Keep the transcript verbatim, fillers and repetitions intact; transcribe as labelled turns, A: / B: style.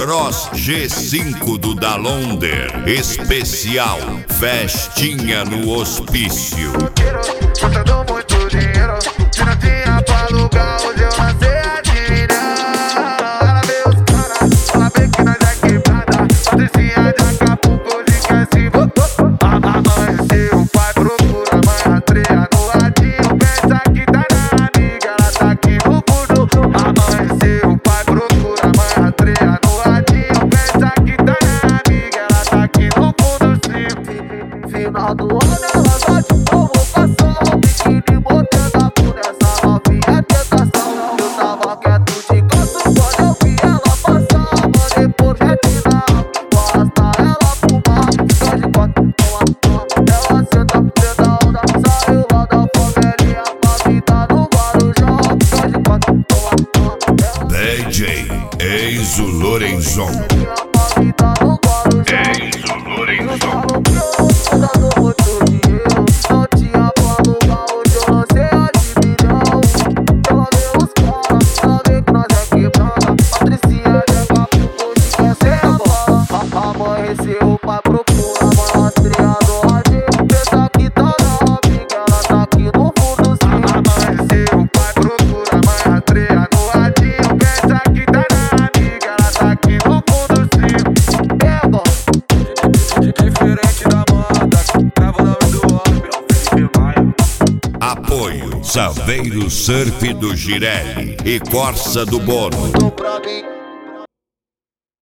A: Cross G cinco do Dalonder. Especial Festinha no Hospício.
B: Juntando muito dinheiro, se não tinha pra alugar, hoje eu lancei a adivinhar. Ela vê os caras, ela vê que nós é quebrada. Patricinha de Acapulco, hoje quer se voltar. Amanheceu, o pai procura a mãe, rastreia no radinho. Pensa que tá na amiga, ela tá aqui no fundo. Amanheceu, o pai procura a mãe, rastreia no radinho. Pensa que tá na amiga, ela tá aqui no fundo, sim. Final do ano ela vai de novo passar o biquíni botando a bu nessa novinha tentação. Eu tava quieto de canto quando eu vi ela passar. Mandei por gente na costa, ela fumar. Fica de quatro, toma, toma. Ela senta, senta onda. Saiu lá da favelinha pra vida no Guarujá. Fica de quatro, toma, toma.
A: D J Enzo Lorenzon. Enzo Lorenzon.
B: Amanheceu, o pai procura a mãe, rastreia no radinho. Pensa que tá na amiga, ela tá aqui no fundo, sim. Amanheceu, o pai procura a mãe, rastreia no radinho. Pensa que tá na amiga, ela tá aqui no fundo, sim. Pega diferente da moda, leva o nome do homem, Felipe Maia.
A: Apoio Saveiro Surf do Girelli e Corsa do Bono.
B: Pra mim